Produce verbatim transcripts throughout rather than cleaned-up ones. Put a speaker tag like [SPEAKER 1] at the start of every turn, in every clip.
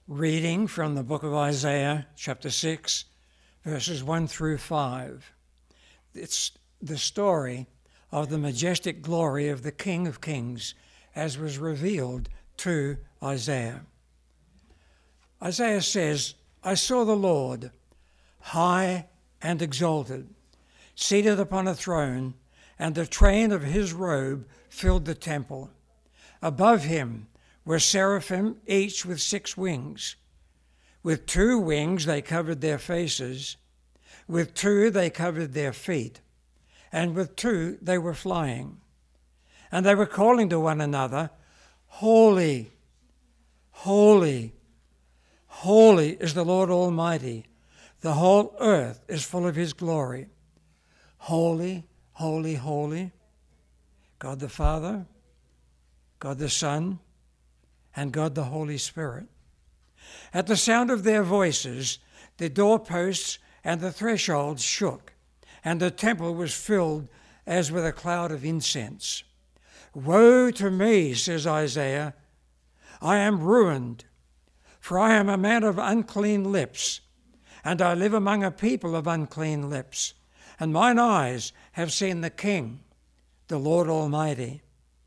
[SPEAKER 1] Reading from the book of Isaiah, chapter six, verses one through five. It's the story of the majestic glory of the King of Kings as was revealed to Isaiah. Isaiah says, I saw the Lord, high and exalted, seated upon a throne, and the train of his robe filled the temple. Above him were seraphim, each with six wings. With two wings they covered their faces, with two they covered their feet, and with two they were flying. And they were calling to one another, Holy, holy, holy is the Lord Almighty. The whole earth is full of his glory. Holy, holy, holy, God the Father, God the Son, and God the Holy Spirit. At the sound of their voices, the doorposts and the thresholds shook, and the temple was filled as with a cloud of incense. Woe to me, says Isaiah, I am ruined, for I am a man of unclean lips, and I live among a people of unclean lips, and mine eyes have seen the King, the Lord Almighty.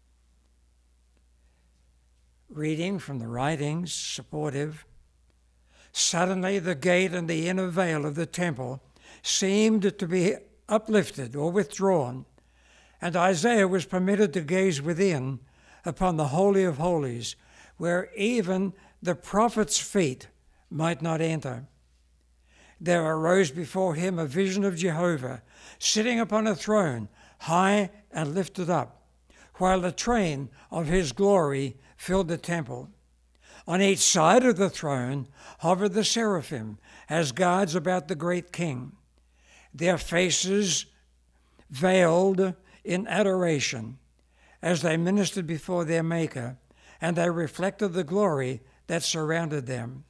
[SPEAKER 1] Reading from the writings, supportive. Suddenly the gate and the inner veil of the temple seemed to be uplifted or withdrawn, and Isaiah was permitted to gaze within upon the Holy of Holies, where even the prophet's feet might not enter. There arose before him a vision of Jehovah, sitting upon a throne, high and lifted up, while the train of his glory filled the temple. On each side of the throne hovered the seraphim as guards about the great king, their faces veiled in adoration as they ministered before their Maker, and they reflected the glory that surrounded them.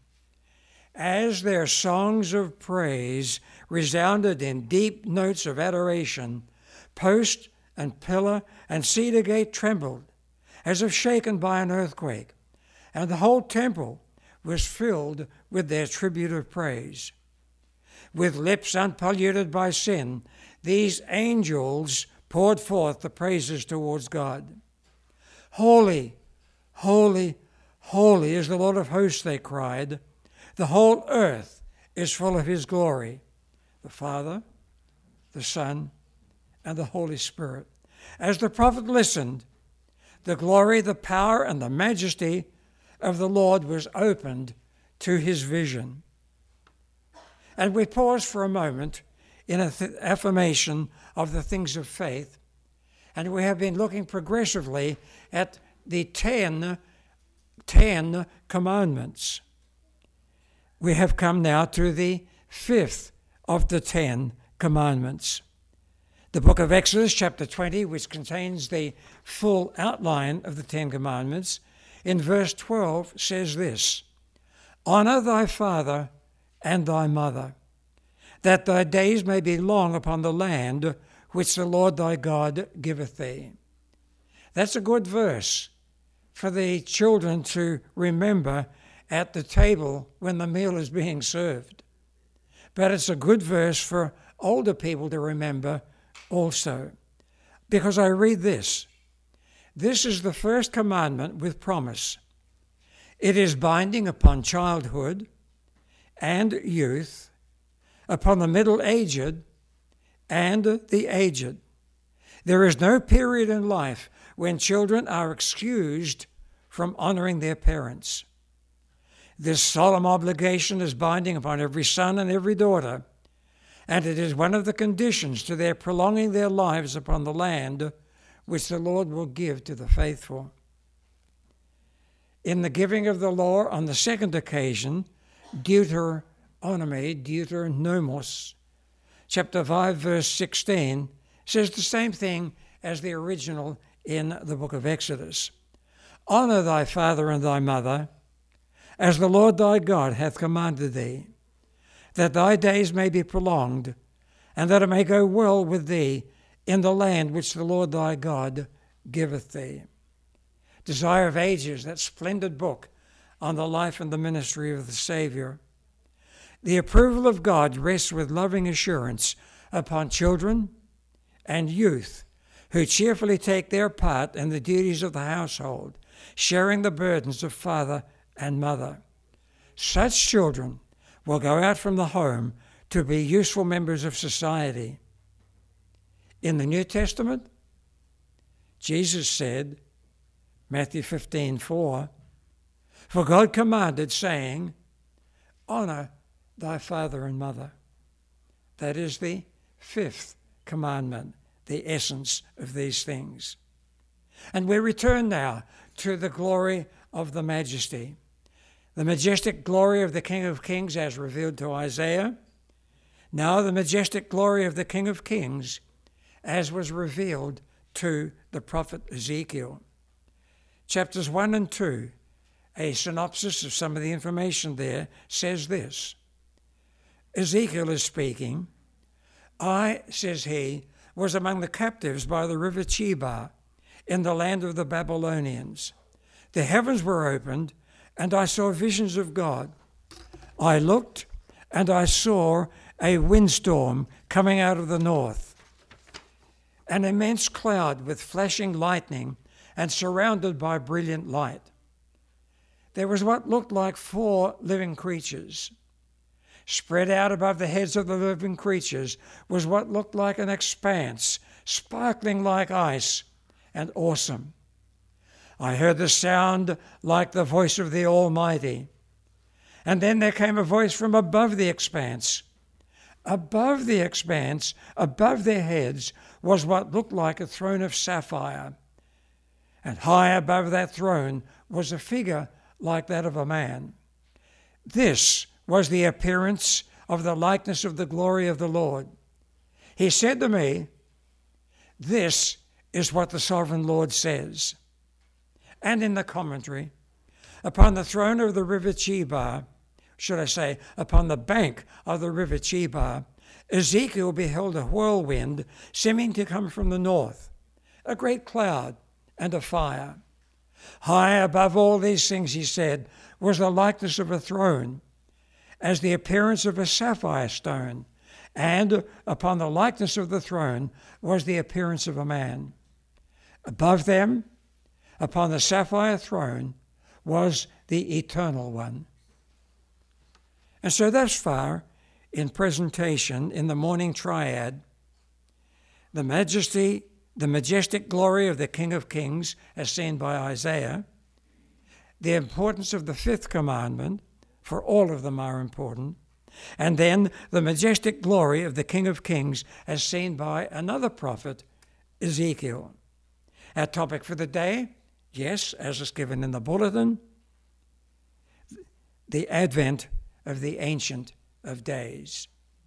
[SPEAKER 1] As their songs of praise resounded in deep notes of adoration, post and pillar and cedar gate trembled, as if shaken by an earthquake, and the whole temple was filled with their tribute of praise. With lips unpolluted by sin, these angels poured forth the praises towards God. Holy, holy, holy is the Lord of hosts, they cried. The whole earth is full of his glory. The Father, the Son, and the Holy Spirit. As the prophet listened, the glory, the power, and the majesty of the Lord was opened to his vision. And we pause for a moment in an th- affirmation of the things of faith, and we have been looking progressively at the ten, ten commandments. We have come now to the fifth of the ten commandments. The book of Exodus, chapter twenty, which contains the full outline of the Ten Commandments, in verse twelve says this, Honor thy father and thy mother, that thy days may be long upon the land which the Lord thy God giveth thee. That's a good verse for the children to remember at the table when the meal is being served. But it's a good verse for older people to remember also, because I read this. This is the first commandment with promise. It is binding upon childhood and youth, upon the middle-aged and the aged. There is no period in life when children are excused from honoring their parents. This solemn obligation is binding upon every son and every daughter, and it is one of the conditions to their prolonging their lives upon the land which the Lord will give to the faithful. In the giving of the law on the second occasion, Deuteronomy, Deuteronomos, chapter five, verse sixteen, says the same thing as the original in the book of Exodus. Honor thy father and thy mother, as the Lord thy God hath commanded thee, that thy days may be prolonged, and that it may go well with thee in the land which the Lord thy God giveth thee. Desire of Ages, that splendid book on the life and the ministry of the Saviour. The approval of God rests with loving assurance upon children and youth who cheerfully take their part in the duties of the household, sharing the burdens of father and mother. Such children will go out from the home to be useful members of society. In the New Testament, Jesus said, Matthew fifteen four, "For God commanded, saying, Honour thy father and mother." That is the fifth commandment, the essence of these things. And we return now to the glory of the majesty. The majestic glory of the King of Kings as revealed to Isaiah. Now the majestic glory of the King of Kings as was revealed to the prophet Ezekiel. Chapters one and two, a synopsis of some of the information there, says this. Ezekiel is speaking. "I," says he, "was among the captives by the river Chebar in the land of the Babylonians. The heavens were opened, and I saw visions of God. I looked, and I saw a windstorm coming out of the north, an immense cloud with flashing lightning and surrounded by brilliant light. There was what looked like four living creatures. Spread out above the heads of the living creatures was what looked like an expanse, sparkling like ice and awesome. I heard the sound like the voice of the Almighty. And then there came a voice from above the expanse. Above the expanse, above their heads, was what looked like a throne of sapphire. And high above that throne was a figure like that of a man. This was the appearance of the likeness of the glory of the Lord. He said to me, This is what the sovereign Lord says." And in the commentary, upon the throne of the river Chebar, should I say, upon the bank of the river Chebar, Ezekiel beheld a whirlwind seeming to come from the north, a great cloud and a fire. High above all these things, he said, was the likeness of a throne, as the appearance of a sapphire stone, and upon the likeness of the throne was the appearance of a man. Above them, upon the sapphire throne, was the Eternal One. And so thus far, in presentation, in the morning triad, the majesty, the majestic glory of the King of Kings, as seen by Isaiah, the importance of the fifth commandment, for all of them are important, and then the majestic glory of the King of Kings, as seen by another prophet, Ezekiel. Our topic for the day, yes, as is given in the bulletin, the advent of the Ancient of Days.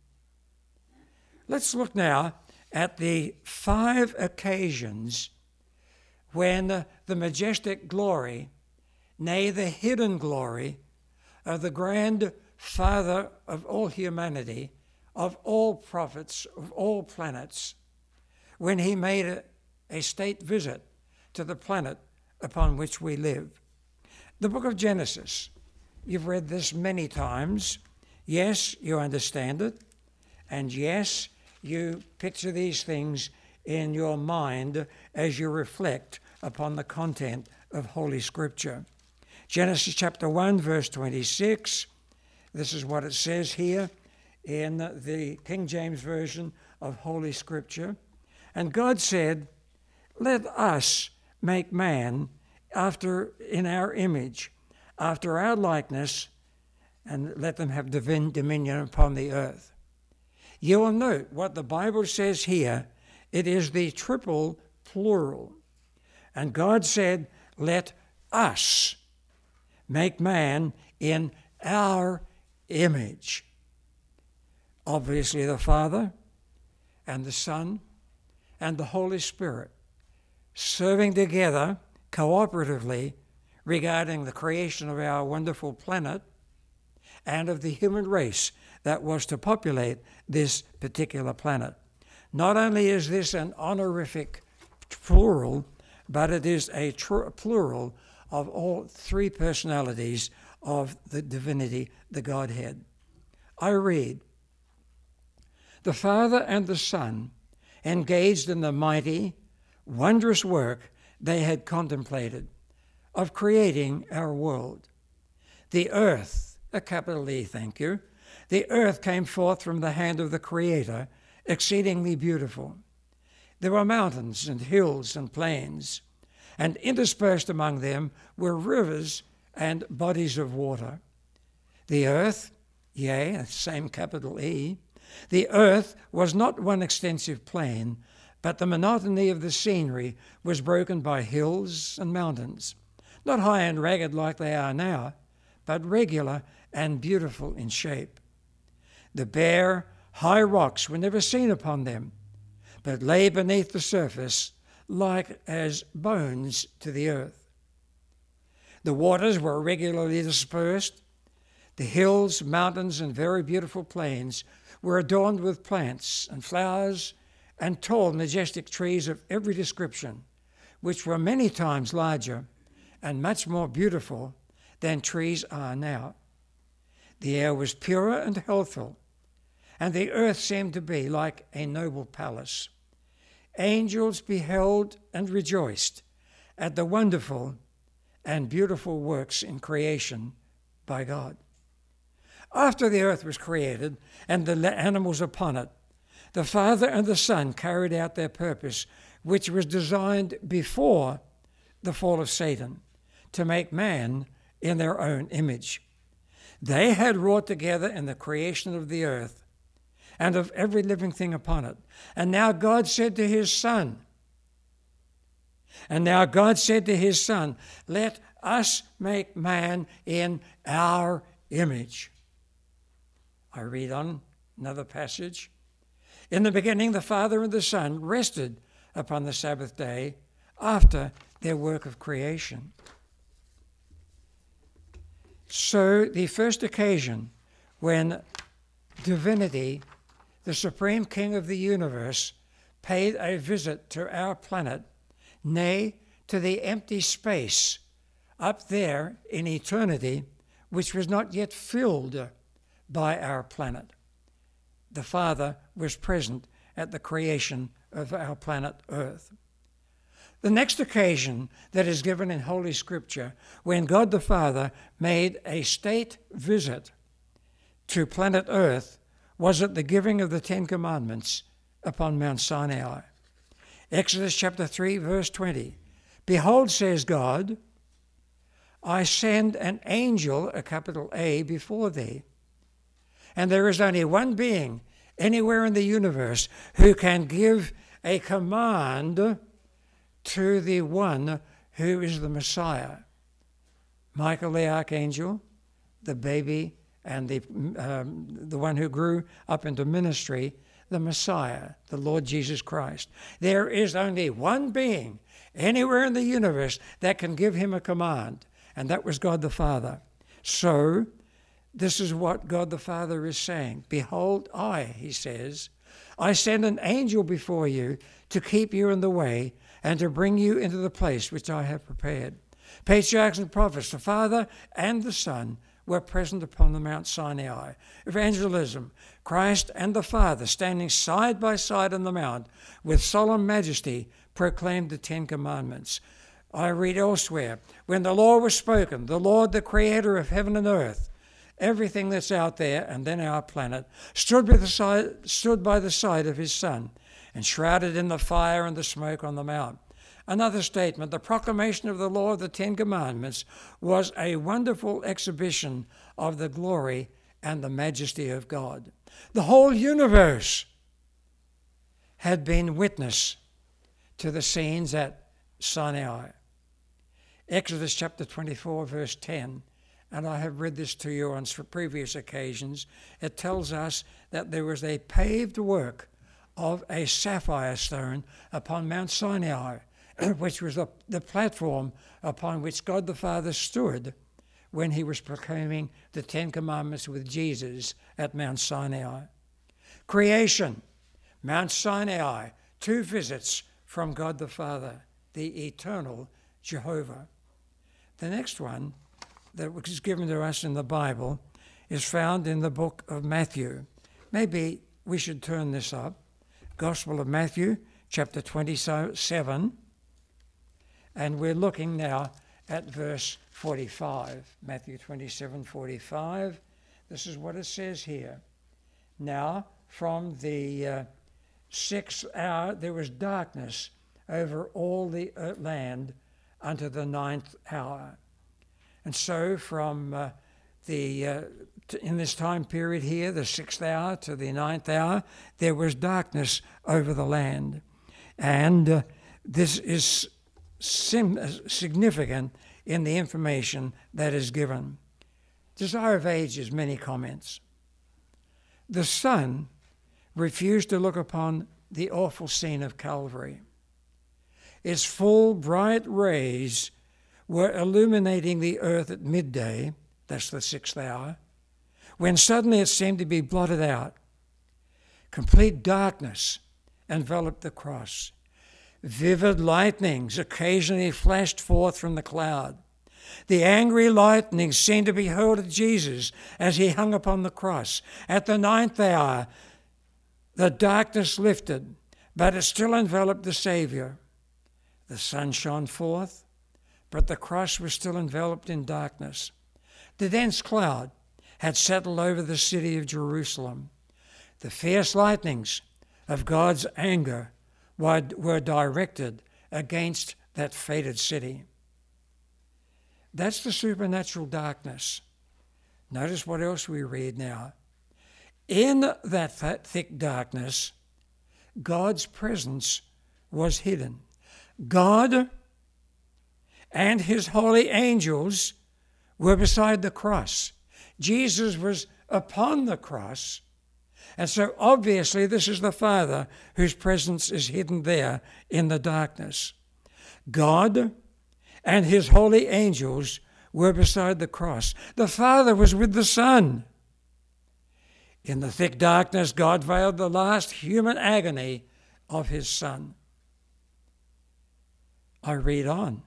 [SPEAKER 1] Let's look now at the five occasions when the majestic glory, nay, the hidden glory of the grand Father of all humanity, of all prophets, of all planets, when he made a, a state visit to the planet upon which we live. The book of Genesis, you've read this many times. Yes, you understand it. And yes, you picture these things in your mind as you reflect upon the content of Holy Scripture. Genesis chapter one, verse twenty-six. This is what it says here in the King James Version of Holy Scripture. And God said, "Let us make man after in our image, after our likeness, and let them have divine dominion upon the earth." You will note what the Bible says here. It is the triple plural. And God said, "Let us make man in our image." Obviously the Father and the Son and the Holy Spirit serving together cooperatively regarding the creation of our wonderful planet and of the human race that was to populate this particular planet. Not only is this an honorific plural, but it is a tr- plural of all three personalities of the divinity, the Godhead. I read, "The Father and the Son engaged in the mighty, wondrous work they had contemplated of creating our world. The earth," a capital E, thank you, "the earth came forth from the hand of the Creator, exceedingly beautiful. There were mountains and hills and plains, and interspersed among them were rivers and bodies of water. The earth," yea, same capital E, "the earth was not one extensive plain, but the monotony of the scenery was broken by hills and mountains, not high and ragged like they are now, but regular and beautiful in shape. The bare, high rocks were never seen upon them, but lay beneath the surface like as bones to the earth. The waters were regularly dispersed. The hills, mountains, and very beautiful plains were adorned with plants and flowers and tall, majestic trees of every description, which were many times larger and much more beautiful than trees are now. The air was pure and healthful, and the earth seemed to be like a noble palace. Angels beheld and rejoiced at the wonderful and beautiful works in creation by God." After the earth was created and the animals upon it, the Father and the Son carried out their purpose, which was designed before the fall of Satan, to make man in their own image. They had wrought together in the creation of the earth and of every living thing upon it. And now God said to his Son, and now God said to his Son, "Let us make man in our image." I read on another passage. "In the beginning, the Father and the Son rested upon the Sabbath day after their work of creation." So the first occasion when divinity, the supreme king of the universe, paid a visit to our planet, nay, to the empty space up there in eternity, which was not yet filled by our planet. The Father was present at the creation of our planet Earth. The next occasion that is given in Holy Scripture, when God the Father made a state visit to planet Earth, was at the giving of the Ten Commandments upon Mount Sinai. Exodus chapter three, verse twenty. "Behold," says God, "I send an angel," a capital A, "before thee. And there is only one being anywhere in the universe who can give a command to the one who is the Messiah." Michael the archangel, the baby, and the, um, the one who grew up into ministry, the Messiah, the Lord Jesus Christ. There is only one being anywhere in the universe that can give him a command, and that was God the Father. So, this is what God the Father is saying. "Behold, I," he says, "I send an angel before you to keep you in the way and to bring you into the place which I have prepared." Patriarchs and prophets, the Father and the Son, were present upon the Mount Sinai. Evangelism, Christ and the Father, standing side by side on the mount, with solemn majesty, proclaimed the Ten Commandments. I read elsewhere, "When the law was spoken, the Lord, the creator of heaven and earth," everything that's out there and then our planet, stood by the side, stood by the side of his Son, enshrouded in the fire and the smoke on the mount. Another statement, "The proclamation of the law of the Ten Commandments was a wonderful exhibition of the glory and the majesty of God." The whole universe had been witness to the scenes at Sinai. Exodus chapter twenty-four, verse ten, and I have read this to you on previous occasions. It tells us that there was a paved work of a sapphire stone upon Mount Sinai, which was the, the platform upon which God the Father stood when he was proclaiming the Ten Commandments with Jesus at Mount Sinai. Creation, Mount Sinai, two visits from God the Father, the eternal Jehovah. The next one that was given to us in the Bible is found in the book of Matthew. Maybe we should turn this up. Gospel of Matthew, chapter twenty-seven, and we're looking now at verse forty-five. Matthew twenty-seven, forty-five. This is what it says here. Now, from the uh, sixth hour, there was darkness over all the uh, land unto the ninth hour. And so from uh, the uh, t- in this time period here, the sixth hour to the ninth hour, there was darkness over the land. And uh, this is sim- significant in the information that is given. Desire of Ages, many comments. The sun refused to look upon the awful scene of Calvary. Its full, bright rays were illuminating the earth at midday, that's the sixth hour, when suddenly it seemed to be blotted out. Complete darkness enveloped the cross. Vivid lightnings occasionally flashed forth from the cloud. The angry lightning seemed to be hurled at Jesus as he hung upon the cross. At the ninth hour, the darkness lifted, but it still enveloped the Savior. The sun shone forth, but the cross was still enveloped in darkness. The dense cloud had settled over the city of Jerusalem. The fierce lightnings of God's anger were directed against that fated city. That's the supernatural darkness. Notice what else we read now. In that thick darkness, God's presence was hidden. God and his holy angels were beside the cross. Jesus was upon the cross, and so obviously this is the Father whose presence is hidden there in the darkness. God and his holy angels were beside the cross. The Father was with the Son. In the thick darkness, God veiled the last human agony of his Son. I read on.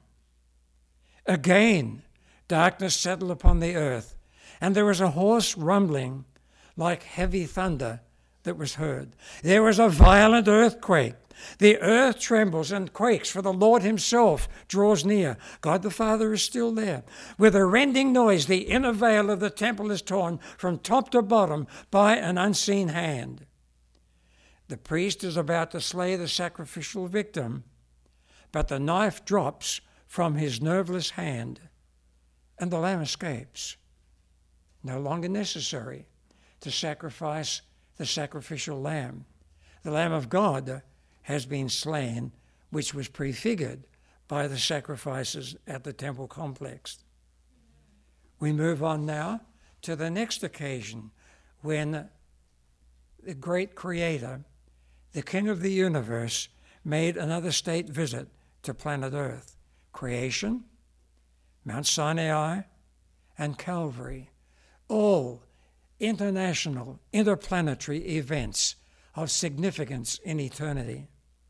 [SPEAKER 1] Again, darkness settled upon the earth, and there was a hoarse rumbling like heavy thunder that was heard. There was a violent earthquake. The earth trembles and quakes, for the Lord himself draws near. God the Father is still there. With a rending noise, the inner veil of the temple is torn from top to bottom by an unseen hand. The priest is about to slay the sacrificial victim, but the knife drops from his nerveless hand, and the lamb escapes. No longer necessary to sacrifice the sacrificial lamb. The Lamb of God has been slain, which was prefigured by the sacrifices at the temple complex. We move on now to the next occasion when the great Creator, the King of the universe, made another state visit to planet Earth. Creation, Mount Sinai, and Calvary, all international, interplanetary events of significance in eternity.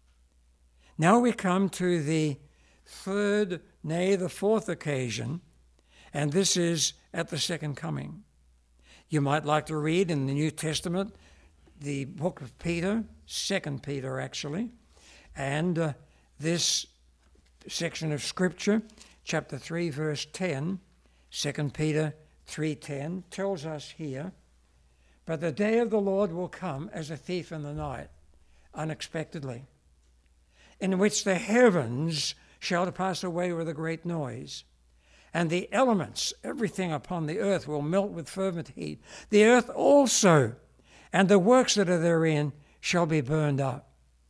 [SPEAKER 1] Now we come to the third, nay, the fourth occasion, and this is at the second coming. You might like to read in the New Testament the book of Peter, Second Peter actually, and uh, this section of Scripture, chapter three, verse ten, Second Peter three ten, tells us here, "But the day of the Lord will come as a thief in the night, unexpectedly, in which the heavens shall pass away with a great noise, and the elements, everything upon the earth, will melt with fervent heat. The earth also, and the works that are therein, shall be burned up."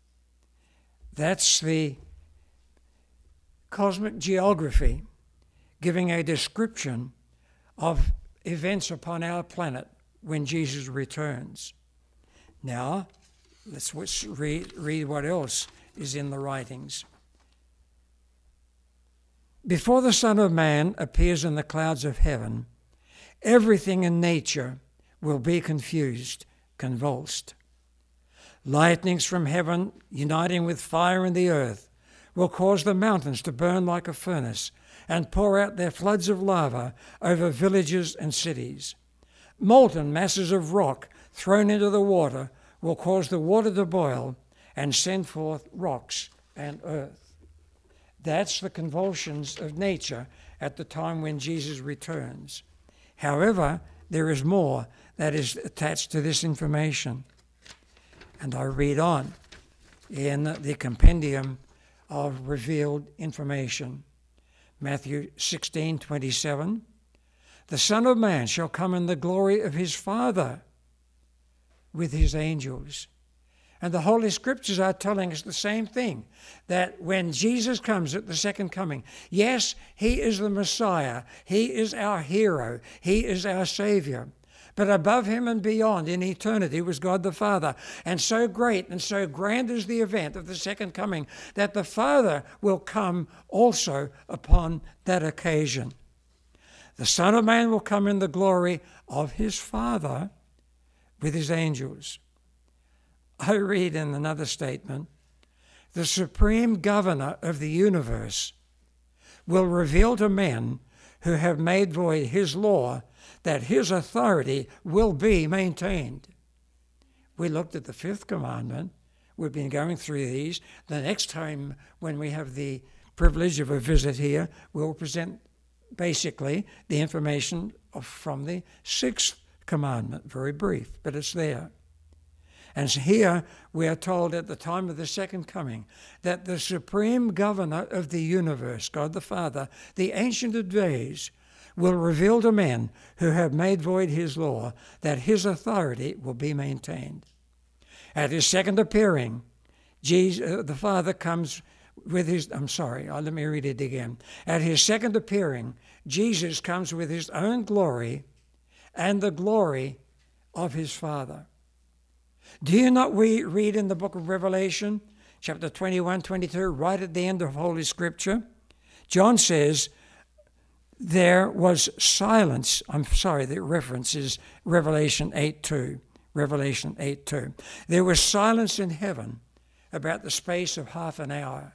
[SPEAKER 1] That's the cosmic geography giving a description of events upon our planet when Jesus returns. Now, let's read, read what else is in the writings. "Before the Son of Man appears in the clouds of heaven, everything in nature will be confused, convulsed. Lightnings from heaven uniting with fire in the earth will cause the mountains to burn like a furnace, and pour out their floods of lava over villages and cities. Molten masses of rock thrown into the water will cause the water to boil and send forth rocks and earth. That's the convulsions of nature at the time when Jesus returns. However, there is more that is attached to this information. And I read on in the compendium of revealed information. Matthew sixteen twenty-seven. The Son of Man shall come in the glory of his Father with his angels. And the Holy Scriptures are telling us the same thing, that when Jesus comes at the second coming, yes, he is the Messiah, he is our hero, he is our Savior. But above him and beyond in eternity was God the Father. And so great and so grand is the event of the second coming that the Father will come also upon that occasion. The Son of Man will come in the glory of his Father with his angels. I read in another statement, the supreme governor of the universe will reveal to men who have made void his law that his authority will be maintained. We looked at the fifth commandment. We've been going through these. The next time when we have the privilege of a visit here, we'll present basically the information of, from the sixth commandment. Very brief, but it's there. And here we are told at the time of the second coming that the supreme governor of the universe, God the Father, the Ancient of Days, will reveal to men who have made void his law that his authority will be maintained. At his second appearing, Jesus, uh, the Father comes with his, I'm sorry, uh, let me read it again. At his second appearing, Jesus comes with his own glory and the glory of his Father. Do you not we read in the book of Revelation, chapter twenty-one, twenty-two, right at the end of Holy Scripture? John says, there was silence. I'm sorry, the reference is Revelation eight two. Revelation eight two. There was silence in heaven about the space of half an hour.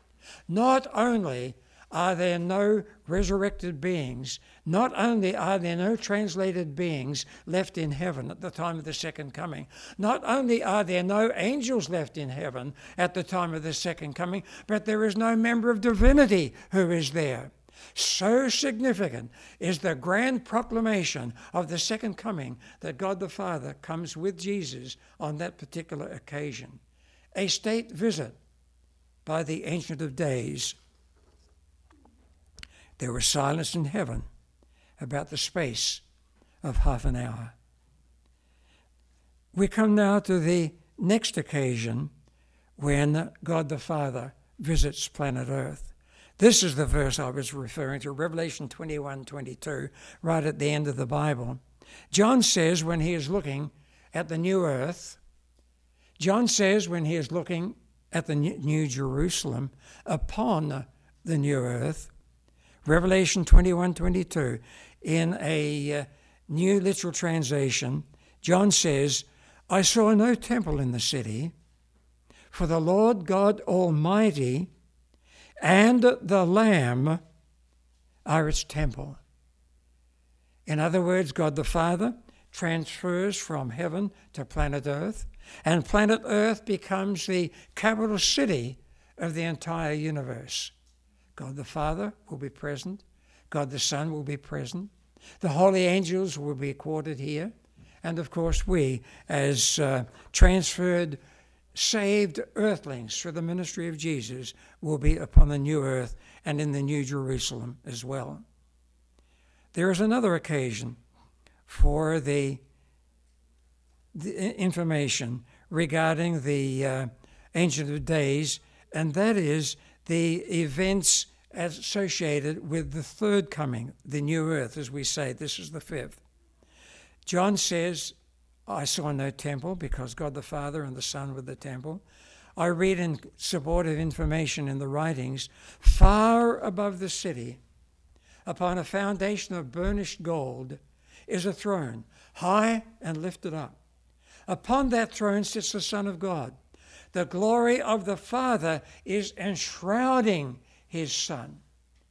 [SPEAKER 1] Not only are there no resurrected beings, not only are there no translated beings left in heaven at the time of the second coming, not only are there no angels left in heaven at the time of the second coming, but there is no member of divinity who is there. So significant is the grand proclamation of the second coming that God the Father comes with Jesus on that particular occasion. A state visit by the Ancient of Days. There was silence in heaven about the space of half an hour. We come now to the next occasion when God the Father visits planet Earth. This is the verse I was referring to, Revelation twenty-one, twenty-two, right at the end of the Bible. John says when he is looking at the new earth, John says when he is looking at the new Jerusalem upon the new earth, Revelation twenty-one, twenty-two, in a uh, New Literal Translation, John says, I saw no temple in the city, for the Lord God Almighty and the Lamb are its temple. In other words, God the Father transfers from heaven to planet Earth, and planet Earth becomes the capital city of the entire universe. God the Father will be present. God the Son will be present. The holy angels will be quartered here. And of course, we, as uh, transferred, saved earthlings through the ministry of Jesus, will be upon the new earth and in the new Jerusalem as well. There is another occasion for the, the information regarding the uh, Ancient of Days, and that is the events associated with the third coming, the new earth, as we say. This is the fifth. John says, I saw no temple, because God the Father and the Son were the temple. I read in supportive information in the writings, far above the city, upon a foundation of burnished gold, is a throne, high and lifted up. Upon that throne sits the Son of God. The glory of the Father is enshrouding his Son.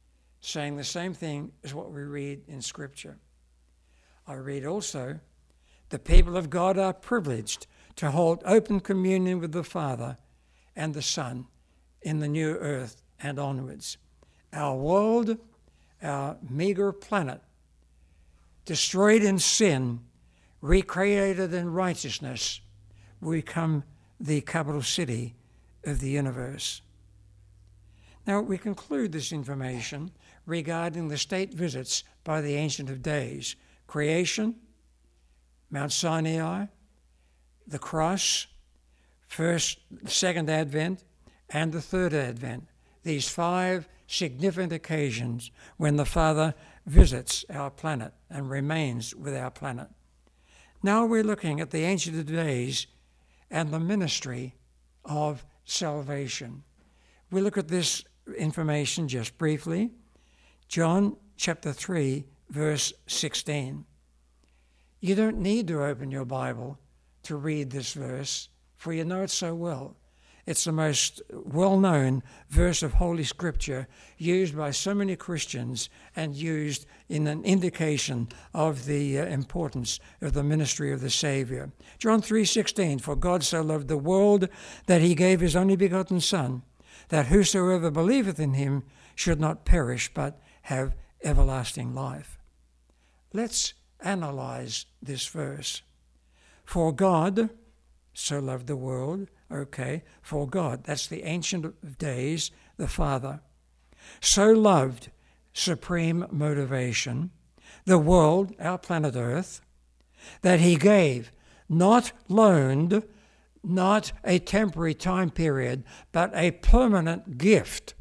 [SPEAKER 1] saying the same thing as what we read in Scripture. I read also, the people of God are privileged to hold open communion with the Father and the Son in the new earth and onwards. Our world, our meager planet, destroyed in sin, recreated in righteousness, we become the capital city of the universe. Now, we conclude this information regarding the state visits by the Ancient of Days: creation, Mount Sinai, the cross, first, second Advent, and the third Advent. These five significant occasions when the Father visits our planet and remains with our planet. Now we're looking at the Ancient of Days and the ministry of salvation. We look at this information just briefly. John chapter three, verse sixteen. You don't need to open your Bible to read this verse, for you know it so well. It's the most well-known verse of Holy Scripture, used by so many Christians and used in an indication of the uh, importance of the ministry of the Savior. John three sixteen, for God so loved the world that he gave his only begotten Son, that whosoever believeth in him should not perish but have everlasting life. Let's analyze this verse. For God so loved the world, okay, for God, that's the Ancient of Days, the Father, so loved, supreme motivation, the world, our planet Earth, that he gave, not loaned, not a temporary time period, but a permanent gift.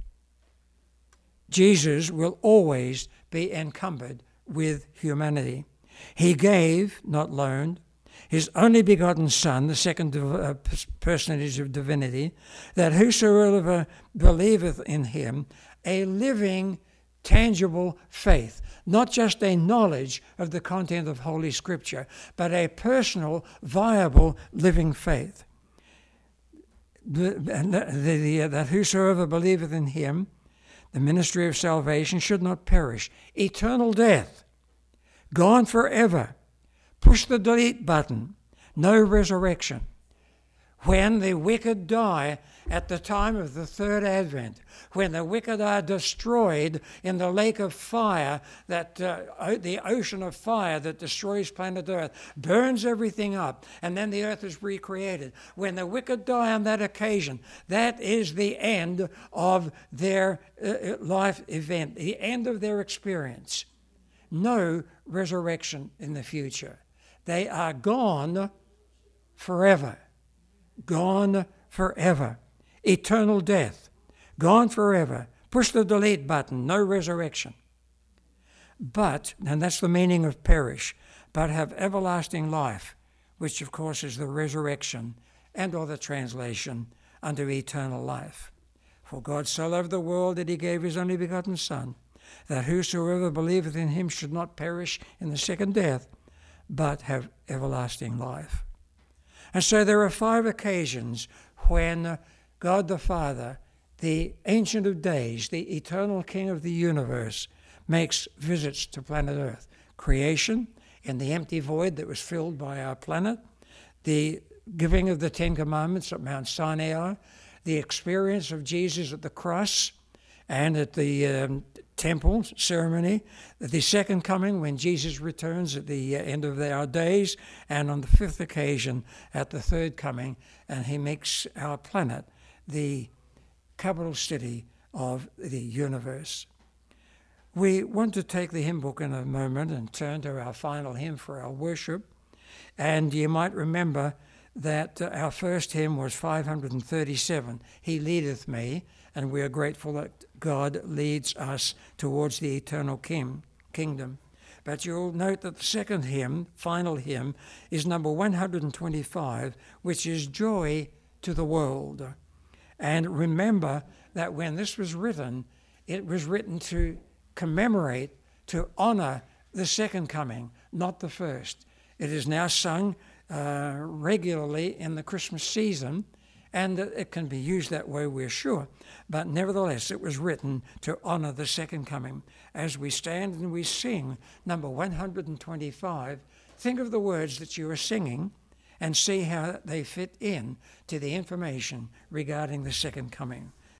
[SPEAKER 1] Jesus will always be encumbered with humanity. He gave, not loaned, his only begotten Son, the second uh, personage of divinity, that whosoever believeth in him, a living, tangible faith, not just a knowledge of the content of Holy Scripture, but a personal, viable, living faith. The, the, the, that whosoever believeth in him, the ministry of salvation, should not perish. Eternal death, gone forever. Push the delete button. No resurrection. When the wicked die at the time of the third advent, when the wicked are destroyed in the lake of fire, that uh, the ocean of fire that destroys planet Earth, burns everything up, and then the earth is recreated. When the wicked die on that occasion, that is the end of their uh, life event, the end of their experience. No resurrection in the future. They are gone forever. Gone forever. Eternal death. Gone forever. Push the delete button. No resurrection. But, and that's the meaning of perish, but have everlasting life, which of course is the resurrection and or the translation unto eternal life. For God so loved the world that he gave his only begotten Son, that whosoever believeth in him should not perish in the second death, but have everlasting life. And so there are five occasions when God the Father, the Ancient of Days, the eternal King of the universe, makes visits to planet Earth. Creation, in the empty void that was filled by our planet, the giving of the Ten Commandments at Mount Sinai, the experience of Jesus at the cross and at the um, temple ceremony, the second coming when Jesus returns at the end of our days, and on the fifth occasion at the third coming, and he makes our planet the capital city of the universe. We want to take the hymn book in a moment and turn to our final hymn for our worship. And you might remember that uh, our first hymn was five hundred thirty-seven, He Leadeth Me, and we are grateful that God leads us towards the eternal king, kingdom. But you'll note that the second hymn, final hymn, is number one hundred twenty-five, which is Joy to the World. And remember that when this was written, it was written to commemorate, to honor the second coming, not the first. It is now sung uh, regularly in the Christmas season, And it can be used that way, we're sure. But nevertheless, it was written to honour the second coming. As we stand and we sing number one hundred twenty-five, think of the words that you are singing and see how they fit in to the information regarding the second coming.